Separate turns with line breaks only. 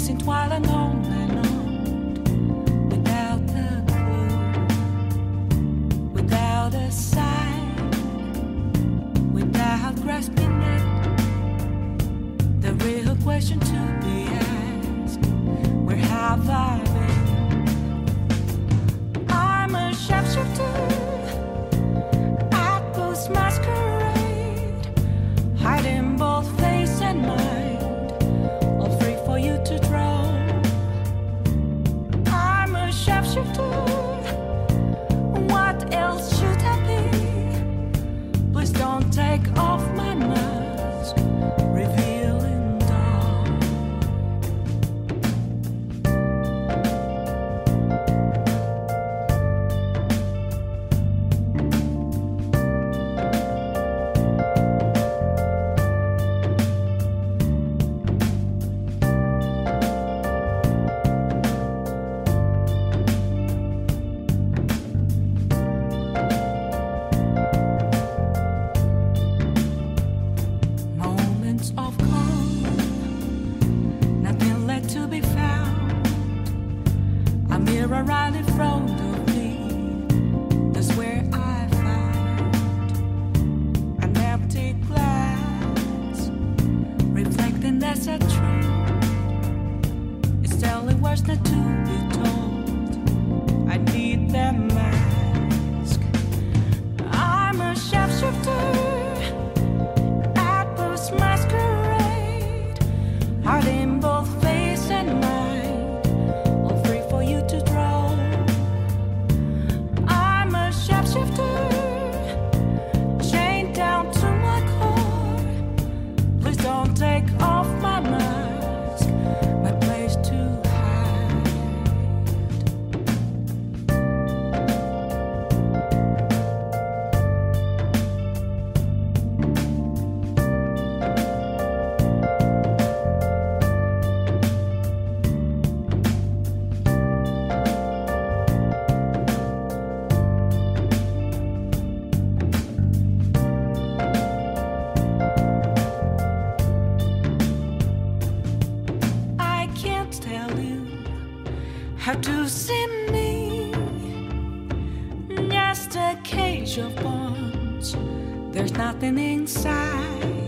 Pacing twilight on and on, without the clue, without a sign, without grasping it. The real question to be asked: where have I been? I'm a sharpshooter at Post Masquerade, hiding both face and mind, all free for you to draw. I'm a sharpshooter. What else should I be? Please don't take off my mask, revealing dawn. Moments of calm, nothing left to be found. A mirror right in front of me, that's where I found an empty glass, reflecting that's a truth. It's telling words not to be told. I need that mask. I'm a sharpshooter at Post Masquerade, hiding both face and mind, all free for you to draw. I'm a sharpshooter, chained down to my core. Please don't take off my mask, my place to hide. I can't tell you how to see me, just a cage of bones. There's nothing inside.